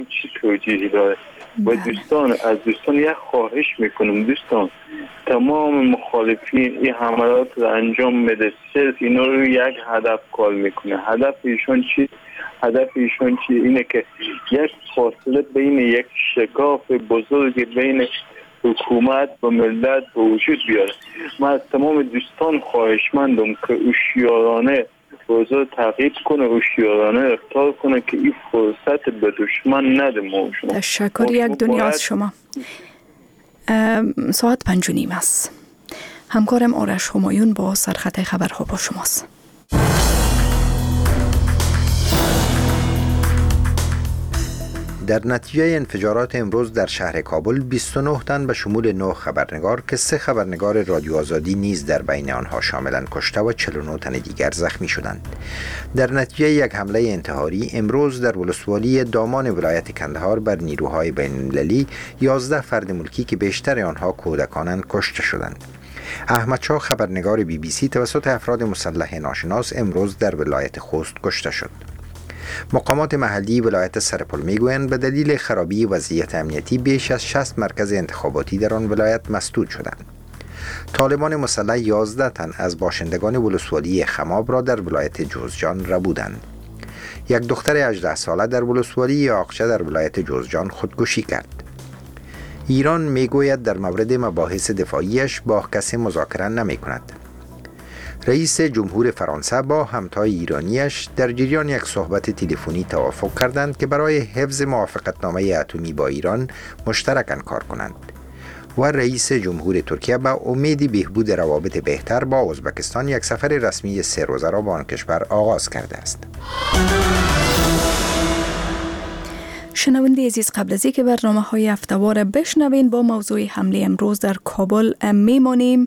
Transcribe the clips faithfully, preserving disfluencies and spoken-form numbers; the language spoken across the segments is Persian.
چی توجیهی داره. و دوستان از دوستان یک خواهش میکنم، دوستان تمام مخالفین این حملات رو انجام میده، صرف اینا رو یک هدف کار میکنه. هدف ایشون چی؟ هدف ایشون چی؟ اینه که یک فاصله بین، یک شکاف بزرگ بین حکومت و ملت به وجود بیاره. من از تمام دوستان خواهشمندم که هوشیارانه اوضاع تعقیب کنه، هوشیارانه رفتار کنه که این فرصت به دشمن نده. ما شما تشکر یک دنیا از شما. ساعت پنج و نیم است. همکارم آرش همایون با سرخط خبرها با شماست. در نتیجه انفجارات امروز در شهر کابل بیست و نه تن به شمول نه خبرنگار که سه خبرنگار رادیو آزادی نیز در بین آنها شاملند کشته و چهل و نه تن دیگر زخمی شدند. در نتیجه یک حمله انتحاری امروز در ولسوالی دامان ولایت کندهار بر نیروهای بین المللی یازده فرد ملکی که بیشتر آنها کودکانند کشته شدند. احمد شاه خبرنگار بی بی سی توسط افراد مسلح ناشناس امروز در ولایت خوست کشته شد. مقامات محلی ولایت سرپل میگویند به دلیل خرابی وضعیت امنیتی بیش از شصت مرکز انتخاباتی در آن ولایت مسدود شدند. طالبان مسلح یازده تن از باشندگان ولسوالی خماب را در ولایت جوزجان ربودند. یک دختر هجده ساله در ولسوالی یاقچه در ولایت جوزجان خودکشی کرد. ایران میگوید در مورد مباحث دفاعیش با کسی مذاکره نمی کند. رئیس جمهور فرانسه با همتای ایرانیش در جریان یک صحبت تلفنی توافق کردند که برای حفظ موافقتنامه اتمی با ایران مشترکاً کار کنند. و رئیس جمهور ترکیه با امید بهبود روابط بهتر با ازبکستان یک سفر رسمی سه روزه را به آن کشور آغاز کرده است. شنونده عزیز، قبل از اینکه برنامه های هفته‌وار بشنوین با موضوع حمله امروز در کابل میمانیم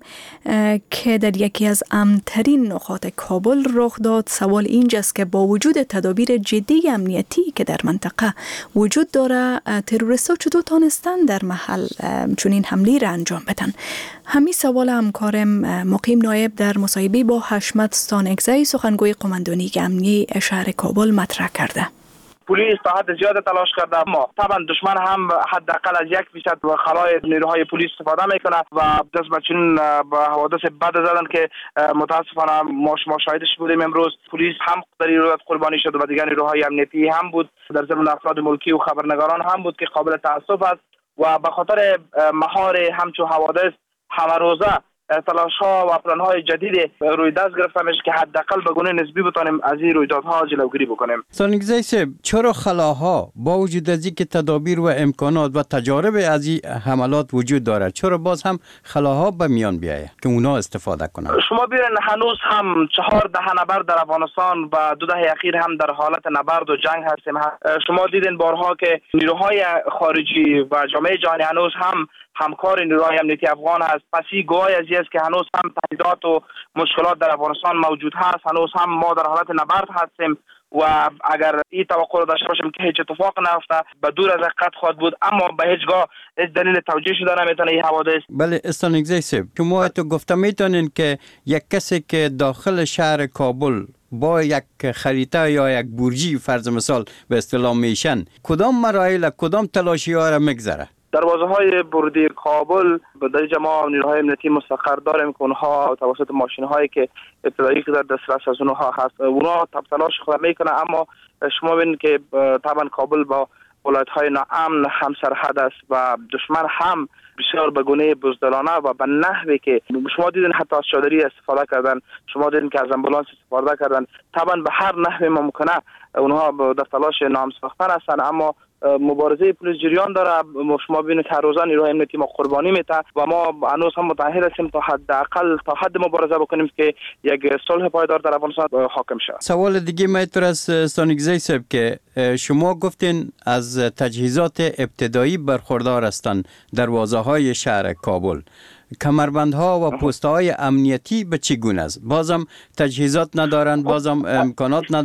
که در یکی از امن‌ترین نقاط کابل رخ داد. سوال اینجاست که با وجود تدابیر جدی امنیتی که در منطقه وجود داره، تروریست‌ها چطور تانستن در محل چنین حمله را انجام بدن؟ همین سوال همکارم مقیم نایب در مصاحبه با حشمت ستانکزی سخنگوی قماندانی امنیتی شهر کابل مطرح کرده. پلیس تا حد زیاد تلاش کرده، اما طبعا دشمن هم حداقل از یک فیصد خلای نیروهای پلیس استفاده میکنه و دست به چنین حوادث بد زدن که متاسفانه ما شما شاهدش بودیم. امروز پلیس هم در این رویداد قربانی شد و دیگر نیروهای امنیتی هم بود، در ضمن افراد ملکی و خبرنگاران هم بود که قابل تاسف است و به خاطر مهار همچون حوادث همه روزه تلاش ها و پلان های جدید روی دست گرفته میشه که حداقل به گونه نسبی بتونیم از این رویدادها جلوگیری بکنیم. ستانکزی صاحب، چرا خلاها با وجود از اینکه تدابیر و امکانات و تجارب از این حملات وجود داره، چرا باز هم خلاها به میان بیایه که اونا استفاده کنن؟ شما بیرین هنوز هم چهار دهه نبرد در افغانستان و دو دهه اخیر هم در حالت نبرد و جنگ هستیم. شما دیدین بارها که نیروهای خارجی و جامعه جهانی هنوز هم همکار نیروهای امنیتی افغان هست. پس این گواهی از است که هنوز هم تهدیدات و مشکلات در افغانستان موجود هست. هنوز هم ما در حالت نبرد هستیم و اگر این توقع رو داشته باشیم که هیچ اتفاق نیفته به دور از حقیقت خواهد بود، اما به هیچگاه هیچ دلیل توجیه شده نمیتونه این حوادث. بله ستانکزی صاحب، شما تو گفته میتونین که یک کسی که داخل شهر کابل با یک خریطه یا یک برجی فرض مثال به اصطلاح میشن، کدام مراحل کدام تلاشی ها را میگذره؟ دروازه های ورودی کابل به درجه ما نیروهای امنیتی مستقر داریم که اونها توسط ماشین هایی که ابتدایی که در دسترس از اونها هست اونها تلاش خود میکنه، اما شما ببینید که طبعا کابل با ولایت های ناامن هم سرحد است و دشمن هم بسیار به گونه بزدلانه و به نحوی که شما دیدین حتی از چادری استفاده کردن، شما دیدین که از امبولانس استفاده کردن. طبعا به هر نحوی ممکنه اونها در تلاش نام ساختن هستن، اما مبارزه پلیس جریان داره. شما ببینید هر روزه نیروهای امنیتی ما قربانی میده و ما هنوز هم متعهد هستیم تا حداقل تا حد مبارزه بکنیم که یک صلح پایدار در افغانستان حاکم شود. سوال دیگه میتونه از ستانکزی صاحب که شما گفتین از تجهیزات ابتدایی برخوردار هستند دروازه‌های شهر کابل، کمربندها و پست‌های امنیتی به چی گونه است؟ بازم تجهیزات ندارن، بازم امکانات ندارن؟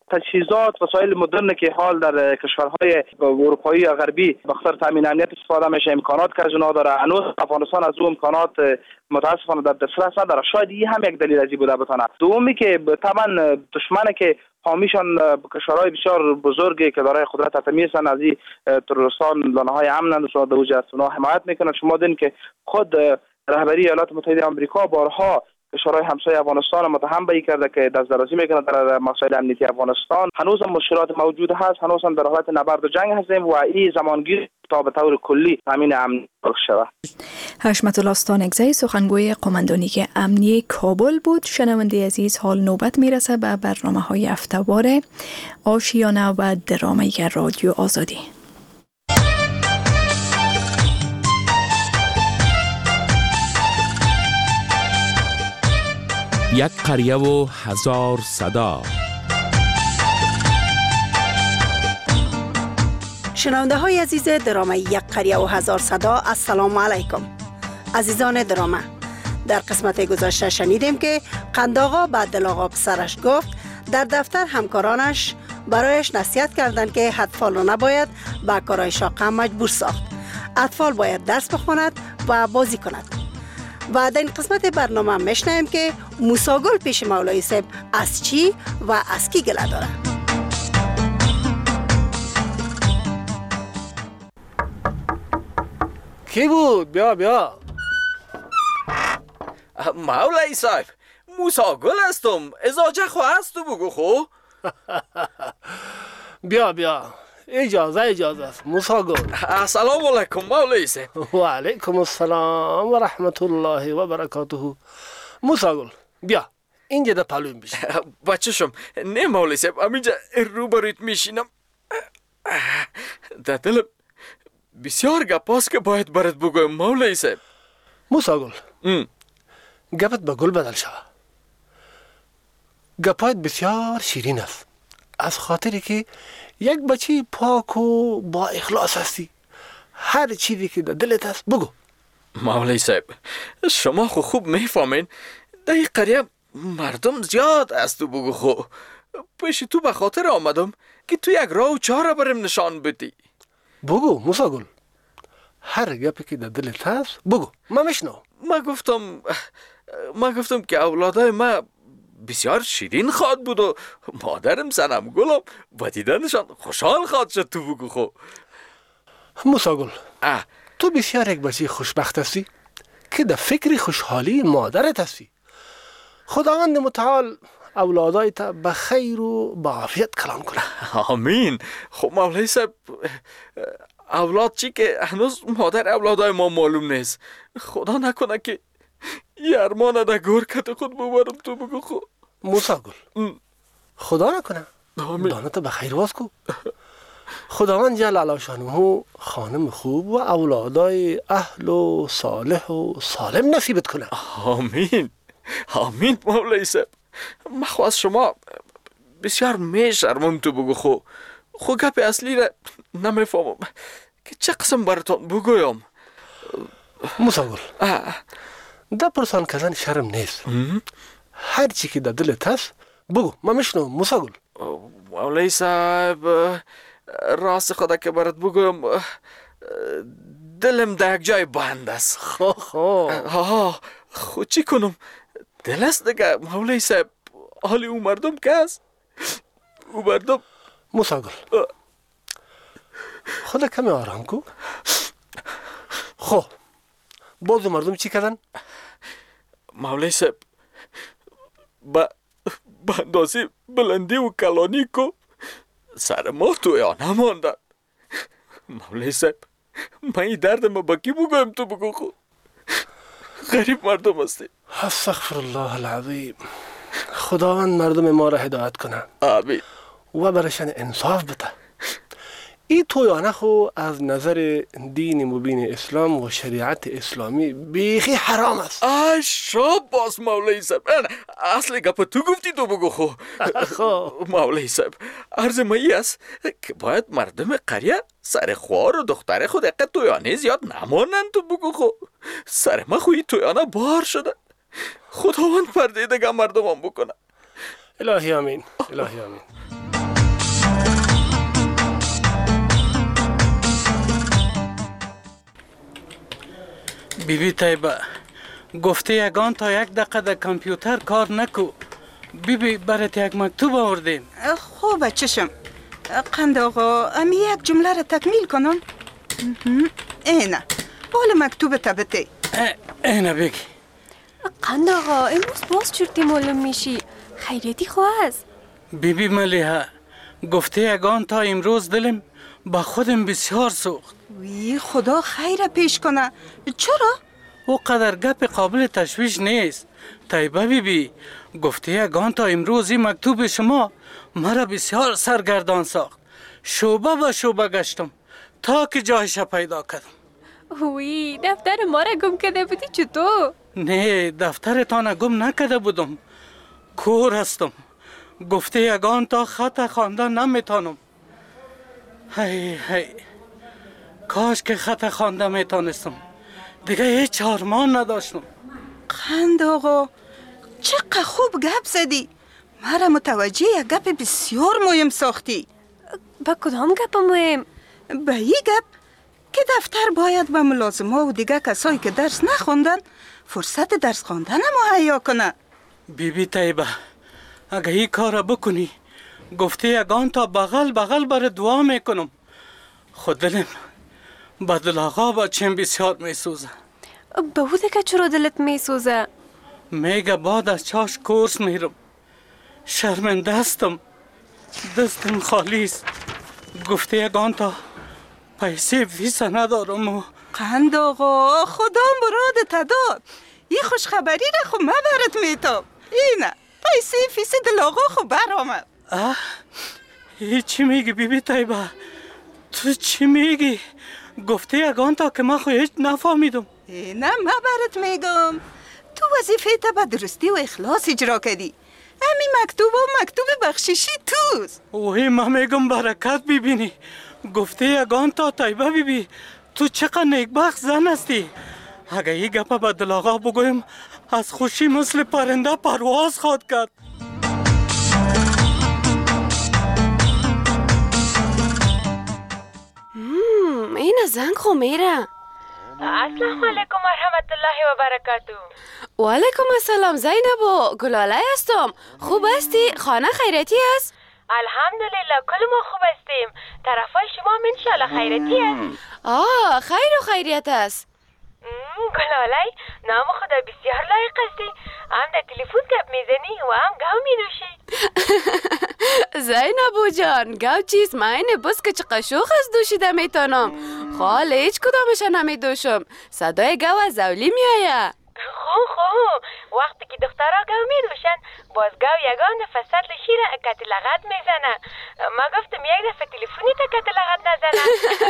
تجهیزات وسایل مدرن که حال در کشورهای اروپایی یا غربی به خاطر تامین امنیت استفاده میشه، امکانات که از اونها داره. هنوز افغانستان از اون امکانات متاسفانه در دسترس نداره. شاید این هم یک دلیل ازی بوده بتونه. دومی که طبعا دشمنه که حامیشان کشورهای بسیار بزرگی که دارای قدرت اتمی هستند، از این تروریستان لانه‌های امن و دوج از اونها حمایت میکنن. شما دیدین که خود رهبری ایالات متحده آمریکا بارها کشورهای همسایه افغانستان متهم به کرده که دست درازی میکنه در مسائل امنیتی افغانستان. هنوز هم مشکلات موجود هست، هنوز هم در حالت نبرد و جنگ هستیم و این زمانگیر تا به طور کلی تامین امن شود. حشمت الله استانکزی سخنگوی قماندانی امنیه کابل بود. شنونده عزیز، حال نوبت میرسه به برنامه‌های هفته‌وار آشیانه و درامایی رادیو آزادی. یک قریه و هزار صدا. شنونده های عزیز درامه یک قریه و هزار صدا، السلام علیکم. عزیزان درامه، در قسمت گذشته شنیدیم که قندآقا به دلاغا پسرش گفت در دفتر همکارانش برایش نصیحت کردند که اطفال را نباید به کارهای شاق مجبور ساخت. اطفال باید درس بخواند و بازی کند. و در این قسمت برنامه میشنویم که موسی گل پیش مولای صاحب از چی و از کی گله داره. کی بود؟ بیا بیا. مولای صاحب، موسی گل هستم. ازاجه خو هست تو بگو خو. بیا بیا، اجازه اجازه است موسی گل. السلام علیکم مولای صاحب. و علیکم السلام و رحمت الله و برکاته. موسی گل بیا اینجا ده پلویم بشی. بچه‌شم نه مولای صاحب، همینجا رو برویت میشینم. در دلم بسیار گپاست که باید برات بگویم مولای صاحب. موسی گل گپت به گل بدل شوه. گپایت بسیار شیرین است، از خاطری که یک بچه پاک و با اخلاص هستی. هر چیزی که در دلت هست بگو. مولای صاحب، شما خو خوب میفهمین در این قریه مردم زیاد است تو بگو خو. پیش تو به خاطر آمدم که تو یک راه و چاره برم نشان بدی. بگو موسی گل، هر گپی که در دلت هست بگو، ما میشنو. ما گفتم ما گفتم که اولادای ما بسیار شیرین خواد بود و مادرم سنم گلم با دیدنشان خوشحال خواد شد تو بگو خو. موسی گل، تو بسیار یک بچه خوشبخت هستی که در فکر خوشحالی مادرت هستی. خداوند متعال اولادای تا به خیر و به عافیت کلام کنه. آمین. خب مولای صاحب، اولاد چی که هنوز مادر اولادای ما معلوم نیست. خدا نکنه که یه ارمان در گرکت خود ببرم تو بگو خو. موسی گل، خدا نکنه. دانت به خیر واس کو. خداوند جل علا شانه خانم خوب و اولادای اهل و صالح و سالم نصیبت کنه. آمین آمین مولای صاحب. من خواست شما بسیار میشرمم تو بگو خو. خو گپ اصلی را نمیفهمم که چه قسم براتون بگویم. موسی گل، در پرسان کردن شرم نیست. هر چی که در دلت هست بگو، ما میشنو. موسی گل، مولای صاحب راست خدا که برات بگویم دلم در یک جای بند است. خو خو ها خو چی کنم؟ دل است دیگه مولای صاحب. حالی او مردم که است او مردم. موسی گل، خدا کمی آرام کو. خو باز مردم چی کردن؟ مولای صاحب با با اندازه بلندی و کلانی کو سر ما توی آن نماندن. مولای صاحب، من این درد ما با کی بگویم تو بگو خو. غریب مردم هستی. استغفر الله العظیم. خداوند مردم ما را هدایت کنه. آمین. و برشان انصاف بده. این تویانه خو از نظر دین مبین اسلام و شریعت اسلامی بیخی حرام است. شاب باز مولای صاحب. اصل گپ تو گفتی تو بگو خو. مولای صاحب، عرض مایی است که باید مردم قریه سر خوار و دختر خود اقید تویانه زیاد نمانند تو بگو خو. سر ما خوی تویانه بار شده. خداوند پرده دیگه مردم هم بکنه. الهی آمین. الهی آمین. بیبی طیبه گفته یگان تا یک دقیقه در کامپیوتر کار نکو. بیبی برات یک مکتوب آوردیم. خوبه چشم. قند آقا امی یک جمله را تکمیل کنم. اینه بال مکتوب تبته. اینه بگی. قند آقا امروز باز چرتی معلوم میشی. خیریتی خواست. بیبی ملیحه گفته یگان تا امروز دلم با خودم بسیار سوخت. وی خدا خیر پیش کنه. چرا؟ او قدر گپ قابل تشویش نیست. طیبه بیبی گفته یگان تا امروز این مکتوب شما مرا بسیار سرگردان ساخت. شعبه به شعبه گشتم تا که جایش پیدا کردم. وی دفتر ما را گم کرده بودی چطور؟ نه دفترتان گم نکرده بودم. کور هستم. گفته یگان تا خط خوانده نمیتانم. هی هی کاش که خط خوانده میتانستم. دیگه هیچ آرمان نداشتم. قند آقا چقدر خوب گپ زدی. مرا متوجه یک گپ بسیار مهم ساختی. با کدام گپ مهم؟ به این گپ که دفتر باید به ملازمه و دیگه کسایی که درس نخوندن فرصت درس خواندن مهیا کنه. بیبی طیبه اگه این کار بکنی گفته یگان تا بغل بغل بر دعا میکنم. خود دلم با دل آقا با چیم بسیار میسوزه. بوده که چرا دلت میسوزه؟ میگه بعد از چاش کورس میرم. شرمنده هستم. دستم خالی است. گفته یگان تا پیسه ویسا ندارم و قند آقا خدا مراد داد. این خوشخبری را خو مبرت میتاب. اینه پیسه فیس دل آقا خو برآمد. اه ای چی میگی بیبی طیبه؟ تو چی میگی؟ گفته یگان تا که من خو هیچ نفهمیدم. نه مبرت میگم تو وظیفه تا به درستی و اخلاص اجرا کردی. همین مکتوب و مکتوب بخششی توست. اوه من میگم برکت ببینی. گفته یگان تا طیبه بیبی تو چقدر نیکبخت زن هستی. اگه این گپا به دل آقا بگویم از خوشی مثل پرنده پرواز خواهد کرد. این زنگ خو میره. السلام علیکم و رحمت الله و برکاته. و علیکم السلام زینبو. گلاله هستم. خوب هستی؟ خانه خیریتی است؟ الحمدلله کل ما خوب هستیم. طرفای شما هم انشالله خیریتی است. آه خیر و خیریت است. گلاله نام خدا بسیار لایق هستی. هم در تلفن گپ میزنی و هم گاو می‌نوشی. زینبو جان گاو چیست؟ من بس که چقدر شوخ از دوشیده میتونم. خاله هیچ کدامش نمیدوشم. صدای گاو از اولی میآید. خو خو وقتی که دخترها گاو می‌نوشن باز گاو یگان دفعه سطل شیر کت لغت میزنه. ما گفتم یک دفعه تلفنی تا کت لغت نزنه.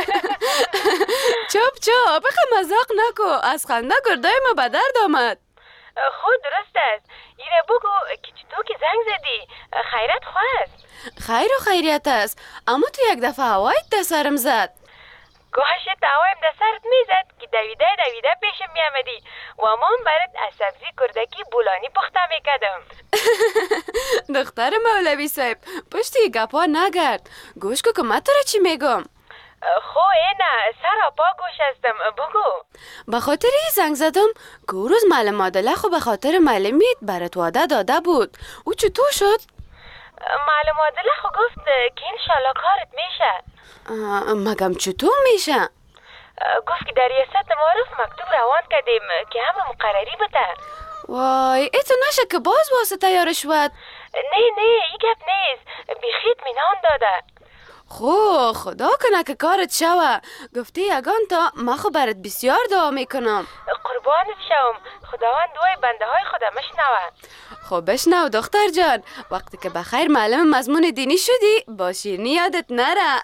چوب چوب بخه مزاق نکو. از خنده گردای ما به درد آمد. خود درست است. ایره بگو که تو که زنگ زدی خیرت خواست. خیر و خیریت است. اما تو یک دفعه هوایت در سرم زد. گوهش تاوایم در سرت میزد که دویده دویده پیشم میامدی و من برات از سبزی کردکی بولانی پخته میکدم. دختر مولوی صاحب پشتی گپا نگرد. گوش کو که من تو را چی میگم. خو اینه سر پا گوش هستم. بگو. به خاطر این زنگ زدم که او روز معلم عادله خو به خاطر معلمیت برات وعده داده بود. او چطور شد؟ معلم عادله خو گفت که انشالله کارت میشه. مگم چطور میشه؟ گفت که در ریاست معارف مکتوب روان کردیم که همه مقرری بده. وای ایتو نشه که باز واسطه یار شود. نه نه این گپ نیست. بیخی اطمینان داده. خو خدا کنه که کارت شوه. گفتی یگان تا من خو برات بسیار دعا میکنم. قربانت شوم. خداوند دوای بنده های خدا مشنوه. خب بشنو دختر جان. وقتی که بخیر معلم مضمون دینی شدی با شیرینی یادت نره.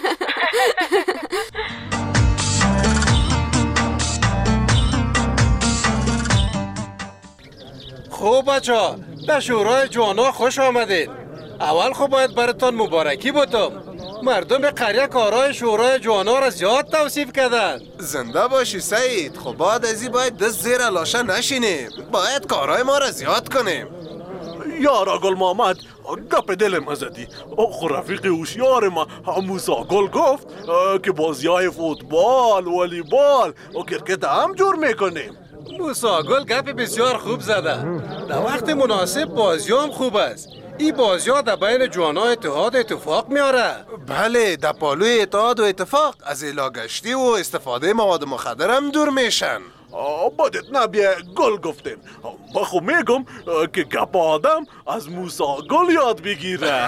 خوب بچه ها در شورای جوانا خوش آمدید. اول خب باید براتان مبارکی بودم. مردم قریه کارهای شورای جوانا را زیاد توصیف کردن. زنده باشی سعید. خب بعد از این باید دست زیر لاشه نشینیم. باید کارهای ما را زیاد کنیم. یارا گل محمد گپ دلم زدی. خو رفیق هوشیار ما موسی گل گفت که بازی های فوتبال، والیبال و کرکت هم جور میکنیم. موسی گل گپ بسیار خوب زده. در وقت مناسب بازی هم خوب است. این بازی ها در بین جوانا اتحاد اتفاق میاره. بله، در پالوی اتحاد و اتفاق از ایلاگشتی و استفاده مواد مخدر هم دور میشن. بدت نبیه گل گفتیم. با خو میگم که گپ آدم از موسی گل یاد بگیره.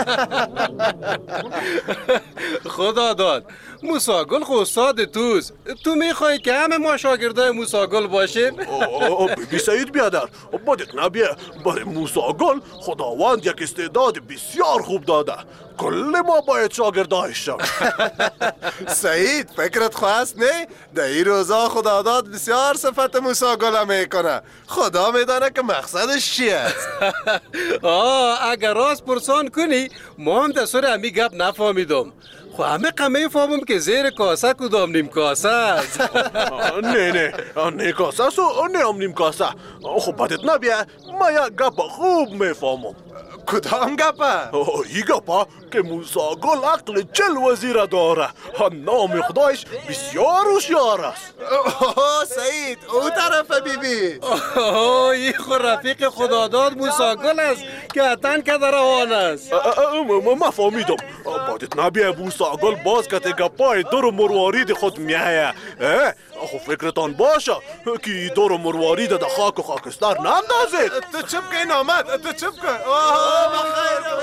خدا داد. موسی گل خو استاد توست. تو میخوای که همه ما شاگردای موسی گل باشیم؟ بی سعید بیادر، بدت نبیه برای موسی گل خداوند یک استعداد بسیار خوب داده. کل ما باید شاگردایش شم. سعید فکرت خواست نه؟ در این روزا خداداد بسیار صفت موسی گل میکنه. خدا میدانه که مقصدش چی است. آه اگر راست پرسان کنی ما هم دستور همی گپ نفهمیدم. خو همه قمه فهمم که زیر کاسه کدام نیم کاسه است. نه نه نه کاسه است و نه هم نیم کاسه. خب بدت نبیه ما یک گپ خوب میفهمم. کدام گپه؟ ای گپه که موسی گل عقل چل وزیره داره. نام خدایش بسیار هوشیار است. اوه سعید او طرف بی بی. اوه ای خو رفیق خداداد موسی گل است که اتن که در آن است. ما فهمیدم. بدت نبیه موسی گل باز که گپای دور و مروارید خود میایه. خو فکرتان باشه که دور و مروارید در خاک و خاکستر نندازید. تو چپ که این آمد. تو چپ که. آه بخیر.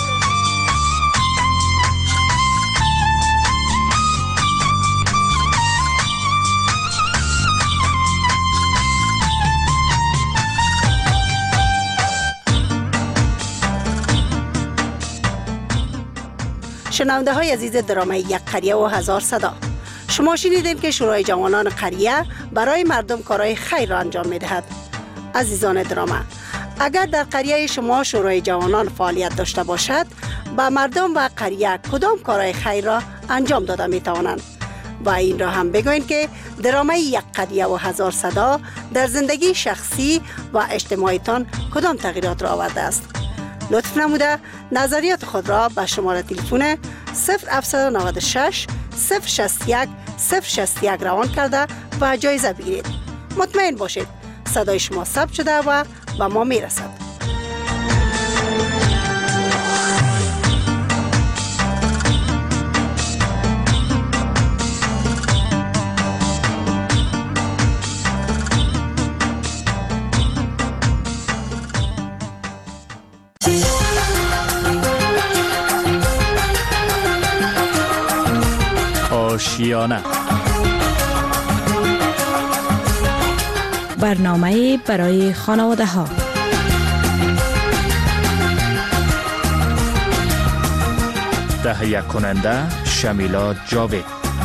شنونده های عزیز درام یک قریه و هزار صدا، شما شنیدیم که شورای جوانان قریه برای مردم کارهای خیر را انجام می دهد. عزیزان درام، اگر در قریه شما شورای جوانان فعالیت داشته باشد، با مردم و قریه کدام کارهای خیر را انجام داده می توانند؟ و این را هم بگوین که درام یک قریه و هزار صدا در زندگی شخصی و اجتماعیتان کدام تغییرات را آورده است. لطف نموده نظریات خود را به شماره تلفن صفر هفت نه شش صفر شصت یک صفر شصت یک روان کرده و جایزه بگیرید. مطمئن باشید صدای شما ثبت شده و به ما میرسد. آشیانه برنامه برای خانواده ها. تهیه کننده شمیلا جاوید.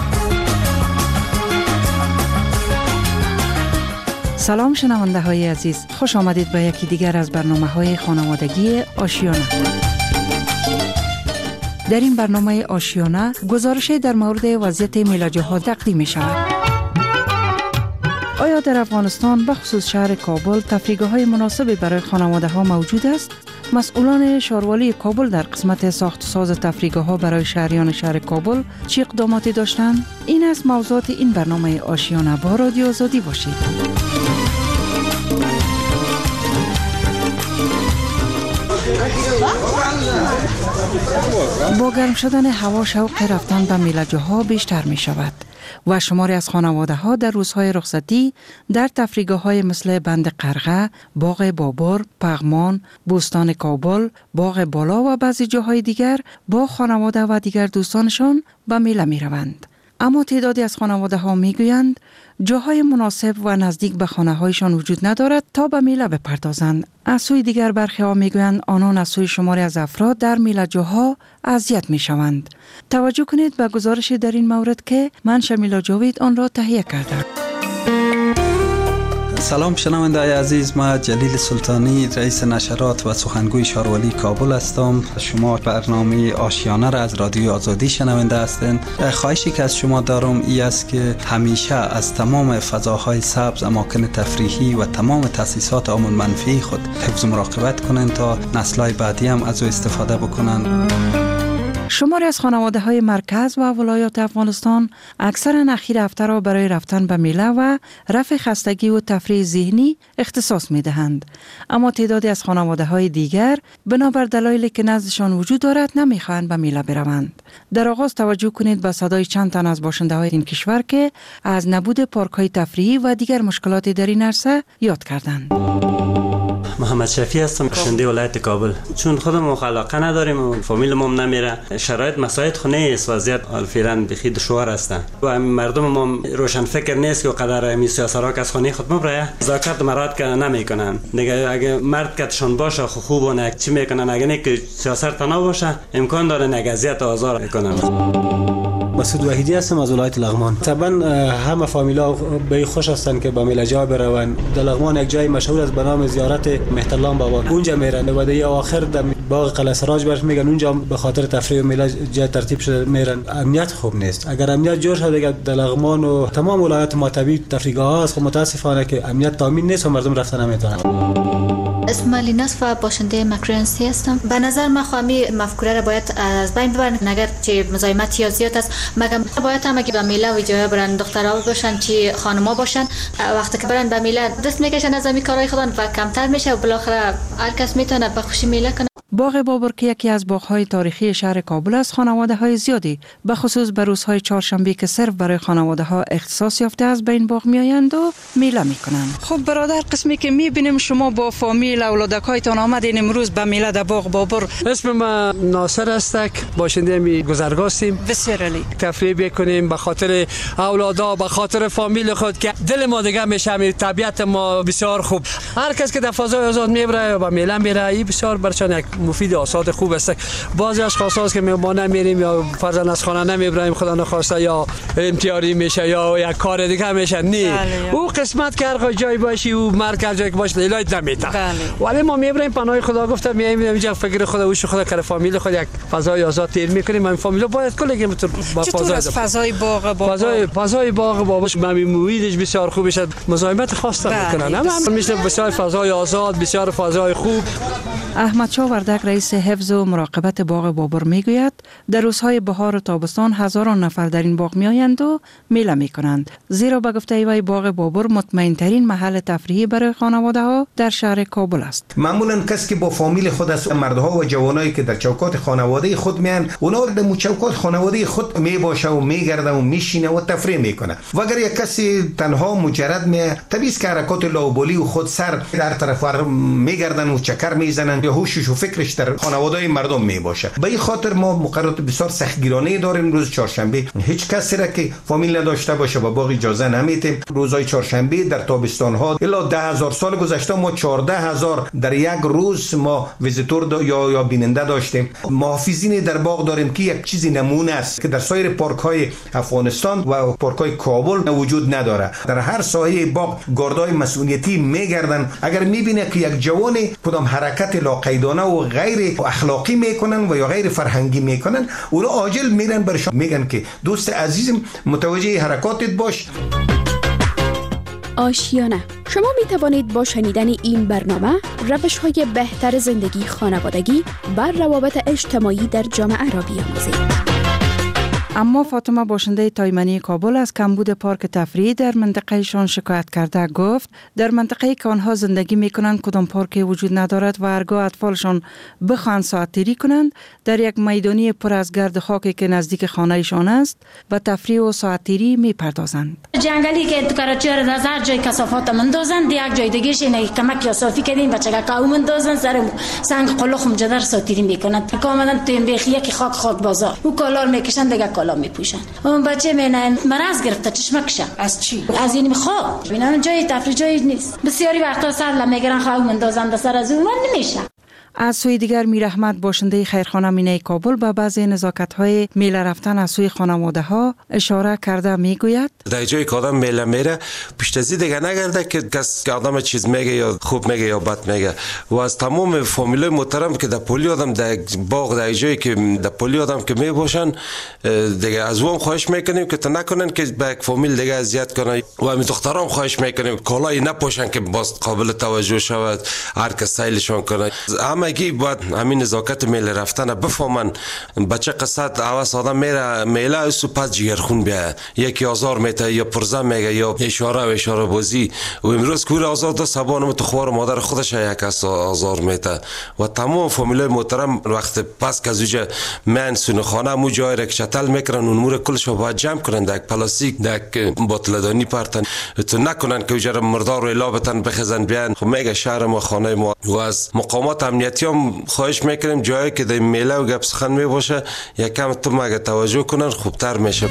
سلام شنونده های عزیز، خوش آمدید به یکی دیگر از برنامه های خانوادگی آشیانه. در این برنامه آشیانه گزارشی در مورد وضعیت میلاجه‌ها تقدیم می شود. آیا در افغانستان بخصوص شهر کابل تفریحگاه‌های مناسبی برای خانواده ها موجود است؟ مسئولان شاروالی کابل در قسمت ساخت و ساز تفریحگاه‌ها برای شهریان شهر کابل چه اقداماتی داشتند؟ این است موضوعات این برنامه آشیانه. با رادیو آزادی باشید. با گرم شدن هوا شوق رفتن به میله‌جوها بیشتر می شود و شماری از خانواده ها در روزهای رخصتی در تفریحگاه های مثل بند قرغه، باغ بابر، پغمان، بوستان کابل، باغ بالا و بعضی جاهای دیگر با خانواده و دیگر دوستانشان به میله می روند. اما تعدادی از خانواده ها می گویند جاهای مناسب و نزدیک به خانه هایشان وجود ندارد تا به میله بپردازند. از سوی دیگر برخی ها می گویند آنان از سوی شماری از افراد در میله جاها اذیت می شوند. توجه کنید به گزارش در این مورد که من شمیلا جاوید آن را تهیه کردم. سلام شنونده‌های عزیز، ما جلیل سلطانی رئیس نشرات و سخنگوی شاروالی کابل هستم. شما برنامه آشیانه را از رادیو آزادی شنونده هستین. خواهشی که از شما دارم ای است که همیشه از تمام فضاهای سبز، اماکن تفریحی و تمام تأسیسات عموم منفی خود حفظ و مراقبت کنند تا نسل‌های بعدی هم از او استفاده بکنند. شماری از خانواده های مرکز و ولایات افغانستان اکثر اخیر هفته را برای رفتن به میله و رفع خستگی و تفریح ذهنی اختصاص می دهند. اما تعدادی از خانواده های دیگر بنابر دلایلی که نزدشان وجود دارد نمی خواهند به میله بروند. در آغاز توجه کنید به صدای چند تن از باشنده های این کشور که از نبود پارک های تفریحی و دیگر مشکلات در این عرصه یاد کردند. محمد شفیع هستم، باشنده ولایت کابل. چون خودمون علاقه نداریم و فامیلمون نمیره، شرایط مساعد خونه است، وضعیت فعلا بخی دشوار هستن و مردم ما روشن فکر نیست که قدر امی سیاسرا که از خونه خود مبره زاکات مراد که نمیکنن. دیگه اگه مرد کتشون باشه خوب و نه چی میکنن، اگه نه که سیاست تنها باشه امکان داره نگازیت آزار میکنن. مسعود وحیدی هستم از ولایت لغمان. طبعا همه فامیلا به خوش هستن که به میلجا بروند. در لغمان یک جای مشهور است به نام زیارت مهترلام بابا، اونجا میرن و در آخر در باغ قلعه سراج برش میگن اونجا به خاطر تفریح و میلج جای ترتیب شده میرن. امنیت خوب نیست. اگر امنیت جور شد دیگه در لغمان و تمام ولایت ما طبیعی تفریحگاه هست، خب متاسفانه که امنیت تامین نیست و مردم رفتن نمیتونن. اسم لیناس و باشنده مکرنسی هستم. به نظر من خوامی مفکوره را باید از بین ببرن. اگر چه مزاحمت یا زیاد است مگم باید هم اگه به میله و جای برن دخترها باشن چی خانما باشن، وقتی که برن به میله دست میکشن از امی کارهای خودن و کمتر میشه و بالاخره هر کس میتونه به خوشی میله کنه. باغ بابر که یکی از باغ‌های تاریخی شهر کابل است، خانواده‌های زیادی به خصوص به روزهای چهارشنبه که صرف برای خانواده‌ها اختصاص یافته از بین باغ میآیند و میله میکنند. خب برادر، قسمی که میبینیم شما با فامیل اولادکایتان آمدین امروز به میله در باغ بابر. اسم من ناصر است، باشنده می گذرگاه هستیم. بسیار عالی. تفریح بکنیم به خاطر اولادا، به خاطر فامیل خود که دل ما دیگه میشه، طبیعت ما بسیار خوب. هر کس که در فضای آزاد میبره و میله میره، این بسیار برشان یک مفید آساد خوب است. بعضی اشخاص هست که ما نمیریم یا فرزند از خانه نمیبریم، خدا نخواسته یا امتیاری میشه یا یک کار دیگه میشه. نه او قسمت که هر جای باشی او مرکز جایی که باشه لیلایت نمیته، ولی ما میبریم پناه خدا گفته میایم اینجا فکر خدا وش خدا کار فامیل خود یک فضای آزاد تیر میکنیم. این فامیل باید کلی که با فضای فضای باغ بابا فضای فضای باغ باباش ممی مویدش بسیار خوب است، مزاحمت خاص نمیکنن. اما میشه بسیار فضای آزاد، بسیار فضای خوب. احمد شاه وردک رئیس حفظ و مراقبت باغ بابر میگوید در روزهای بهار و تابستان هزاران نفر در این باغ میآیند و میله میکنند، زیرا به گفته وی باغ بابر مطمئن ترین محل تفریحی برای خانواده ها در شهر کابل است. معمولا کسی که با فامیل خود است، مردها و جوانایی که در چوکات خانواده خود میان، اونا در چوکات خانواده خود میباشه و میگرده و میشینه و تفریح میکنه. و اگر یک کسی تنها مجرد می طبیعی است که حرکات لاابالی و خود سر در طرف میگردن و چکر میزنن یا هوشش و فکرش در خانواده مردم می باشه. به این خاطر ما مقررات بسیار سختگیرانه داریم. روز چهارشنبه هیچ کسی را که فامیل نداشته باشه با باغ اجازه نمیدیم. روزهای چهارشنبه در تابستان ها الا ده هزار سال گذشته ما چهارده هزار در یک روز ما ویزیتور یا یا بیننده داشتیم. محافظین در باغ داریم که یک چیزی نمونه است که در سایر پارک های افغانستان و پارک های کابل وجود نداره. در هر ساحه باغ گاردای مسئولیتی میگردن. اگر میبینه که یک جوان کدام حرکت لاقیدانه و غیر اخلاقی میکنن و یا غیر فرهنگی میکنن، اونا عاجل میرن برشان میگن که دوست عزیزم متوجه حرکاتت باش. آشیانه. شما می توانید با شنیدن این برنامه روش های بهتر زندگی خانوادگی بر روابط اجتماعی در جامعه را بیاموزید. اما فاطمه باشنده تایمنی کابل از کمبود پارک تفریحی در منطقه شان شکایت کرده. گفت در منطقه که آنها زندگی میکنند کدام پارک وجود ندارد و هرگاه اطفالشان بخواهند ساعت تیری کنند در یک میدانی پر از گرد خاکی که نزدیک خانهشان است و تفریح و ساعت تیری میپردازند. جنگلی که کراچی را از هر جای کثافات مندازند، یک جای دیگه شینه کمک یا صافی کردیم بچگا کاو مندازند سر سنگ قلخ مجدر ساعت تیری میکنند. کاملا تو این بیخیه که خاک خاک بازار او کالار میکشند دیگه کالا میپوشن. اون بچه مینن مرض گرفته چشمکشه. از چی؟ از این خواب. ببینن جای تفریح جایی نیست. بسیاری وقتا سر لمیگران خواب مندازند سر از اون نمیشه. از سوی دیگر میر احمد باشنده خیرخانه مینه کابل به بعضی نزاکت‌های میله رفتن از سوی خانواده‌ها اشاره کرده میگوید در جایی که آدم میله میره پیش از این دیگه نگرده که کس که آدم چیز میگه یا خوب میگه یا بد میگه و از تمام فامیلای محترم که در پلی آدم در باغ در جایی که در پلی آدم که می باشن دیگه از اون خواهش میکنیم که تا نکنن که به یک فامیل دیگه اذیت کنن و همین دخترام خواهش میکنیم کالایی نپوشن که باز قابل توجه شود هر کس سیلشون کنه. همگی باید همین نزاکت میله رفتن بفهمن بچه قصد عوض آدم میره میله اسو پس جگرخون بیایه یکی آزار میته یا پرزه میگه یا اشاره و اشاره بازی و امروز کور آزار ده سبانم تو خوار مادر خودش یک آزار میته و تمام فامیلای محترم وقت پس که زوجه من سون خانه مو جای را که چتل میکنن اون مور کلش باید جمع کنن در پلاستیک در بطلدانی پرتن تو نکنن که وجه مردار رو الابتن بخزن بیان خب میگه شهر ما خانه ما و از مقامات امنیتی هم خواهش میکنیم جایی که در میله و گپ سخن می باشه یکم تو مگه توجه کنن خوبتر میشه.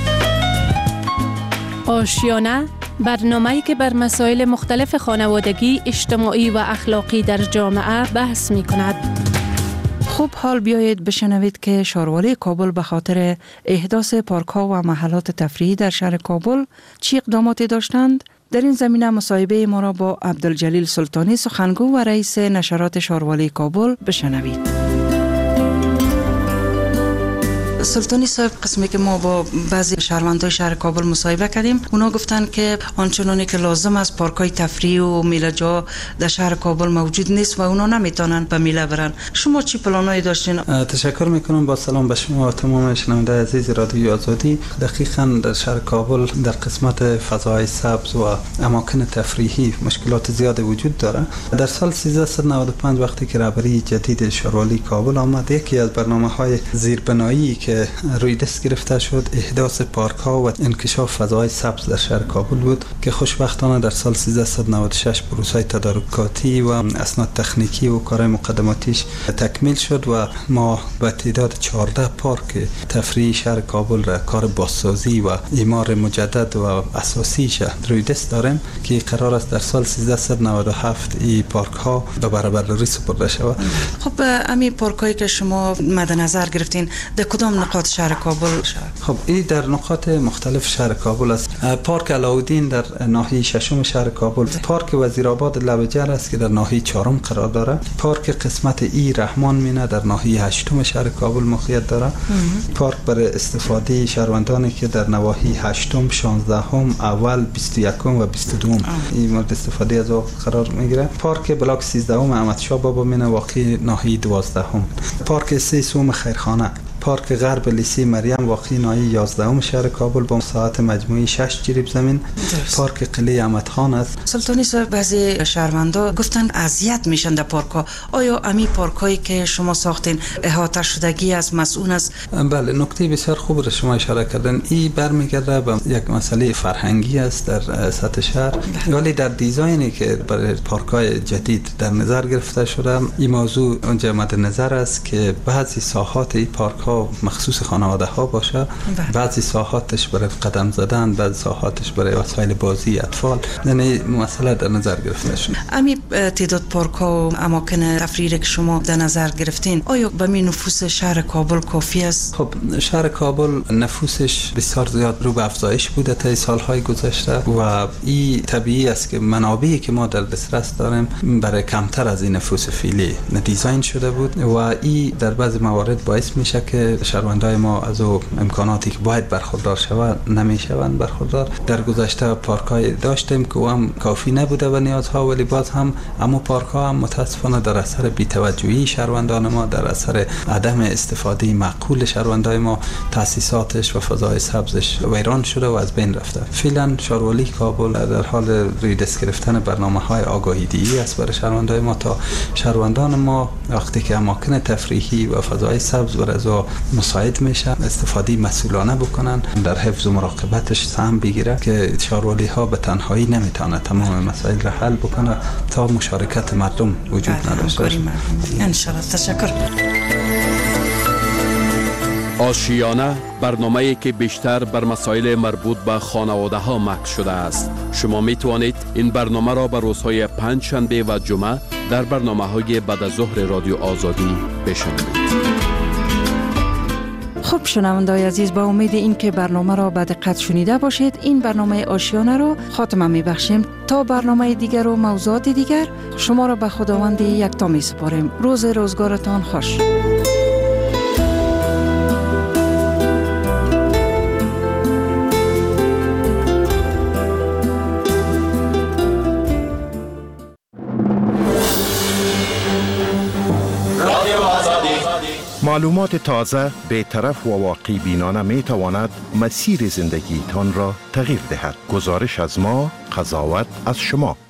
آشیانه برنامه‌ای که بر مسائل مختلف خانوادگی، اجتماعی و اخلاقی در جامعه بحث می‌کند. خوب حال بیایید بشنوید که شاروالی کابل به خاطر احداث پارک‌ها و محلات تفریحی در شهر کابل چی اقداماتی داشتند؟ در این زمینه مصاحبه ما را با عبدالجلیل سلطانی سخنگو و رئیس نشرات شاروالی کابل بشنوید. سلطانی صاحب، قسمی که ما با بعضی شهروندان شهر کابل مصاحبه کردیم اونا گفتن که آنچنانی که لازم است پارکای تفریحی و میله جا در شهر کابل موجود نیست و اونا نمیتونن به میله برن. شما چی پلانایی داشتین؟ تشکر میکنم. با سلام به شما و تمام شنونده عزیز رادیوی آزادی. دقیقاً در شهر کابل در قسمت فضای سبز و اماکن تفریحی مشکلات زیاد وجود داره. در سال سیزده نود و پنج وقتی که رهبری جدید شاروالی کابل آمد، یکی از برنامه‌های زیربنایی که روی دست گرفته شد احداث پارک ها و انکشاف فضای سبز در شهر کابل بود که خوشبختانه در سال سیزده نود و شش پروسه تدارکاتی و اسناد تکنیکی و کارهای مقدماتیش تکمیل شد و ما به تعداد چهارده پارک تفریحی شهر کابل را کار بازسازی و اعمار مجدد و اساسیش روی دست داریم که قرار است در سال سیزده نود و هفت این پارک ها به برابری سپرده شود. خب همین پارک هایی که شما مد نظر گرفتین در کدام نقاط شهر کابل؟ خب این در نقاط مختلف شهر کابل است. پارک علاودین در ناحیه ششم شهر کابل، پارک وزیرآباد لبجر است که در ناحیه چهارم قرار داره، پارک قسمت ای رحمان مینه در ناحیه هشتم شهر کابل موقعیت داره، پارک برای استفاده شهروندانی که در نواحی هشتم، شانزدهم، اول، بیست و یکم و بیست و دوم این مورد استفاده از آن قرار میگیره، پارک بلاک سیزدهم احمد شاه بابا مینه واقع ناحیه دوازدهم، پارک سه سوم خیرخانه، پارک غرب لیسی مریم واقعی ناحیه یازدهم شهر کابل با ساعت مجموعی شش جریب زمین، پارک قلعه احمد خان است. سلطانی صاحب، بعضی شهروندا گفتن اذیت میشن در پارک‌ها. آیا امی پارکایی که شما ساختین احاطه شدگی از مسئول است؟ بله، نکته بسیار خوب را شما اشاره کردن. این برمیگرده به یک مسئله فرهنگی است در سطح شهر، ولی در دیزاینی که برای پارک‌های جدید در نظر گرفته شده این موضوع اونجا مد نظر است که بعضی ساحات این پارک‌ها مخصوص خانواده ها باشه، بعضی ساحاتش برای قدم زدن، بعضی ساحاتش برای وسایل بازی اطفال، یعنی مسئله در نظر گرفته شده. امی تعداد پارک ها و اماکن تفریحی که شما در نظر گرفتین آیا به می نفوس شهر کابل کافی است؟ خب شهر کابل نفوسش بسیار زیاد رو به افزایش بوده تا سالهای گذشته و این طبیعی است که منابعی که ما در دسترس داریم برای کمتر از این نفوس فعلی دیزاین شده بود و این در بعضی موارد باعث میشه که شهروندای ما از او امکاناتی که باید برخوردار شود نمیشوند برخوردار. در گذشته پارکای داشتیم که هم کافی نبوده و نیازها، ولی باز هم اما پارک‌ها هم متاسفانه در اثر بی‌توجهی شهروندان ما، در اثر عدم استفاده معقول شهروندای ما، تاسیساتش و فضای سبزش ویران شده و از بین رفته. فعلا شاروالی کابل در حال روی دست گرفتن برنامه‌های آگاهی دهی است برای شهروندای ما تا شهروندان ما وقتی که اماکن تفریحی و فضای سبز و رضا مساعد میشه استفاده مسئولانه بکنن، در حفظ و مراقبتش سهم بگیره که شاروالی ها به تنهایی نمیتونه تمام مسائل را حل بکنه تا مشارکت مردم وجود نداشته باشه. ان شاء الله. تشکر. آشیانه برنامه‌ای که بیشتر بر مسائل مربوط به خانواده ها مکس شده است. شما می توانید این برنامه را به روزهای پنج شنبه و جمعه در برنامه‌های بعد از ظهر رادیو آزادی بشنوید. خب شنونده‌های عزیز، با امید این که برنامه را به دقت شنیده باشید، این برنامه آشیانه را خاتمه می‌بخشیم. تا برنامه دیگر و موضوعات دیگر شما را به خداوند یکتا می‌سپاریم. روز روزگارتان خوش. معلومات تازه، بی‌طرف و واقع بینانه می تواند مسیر زندگی تان را تغییر دهد. گزارش از ما، قضاوت از شما.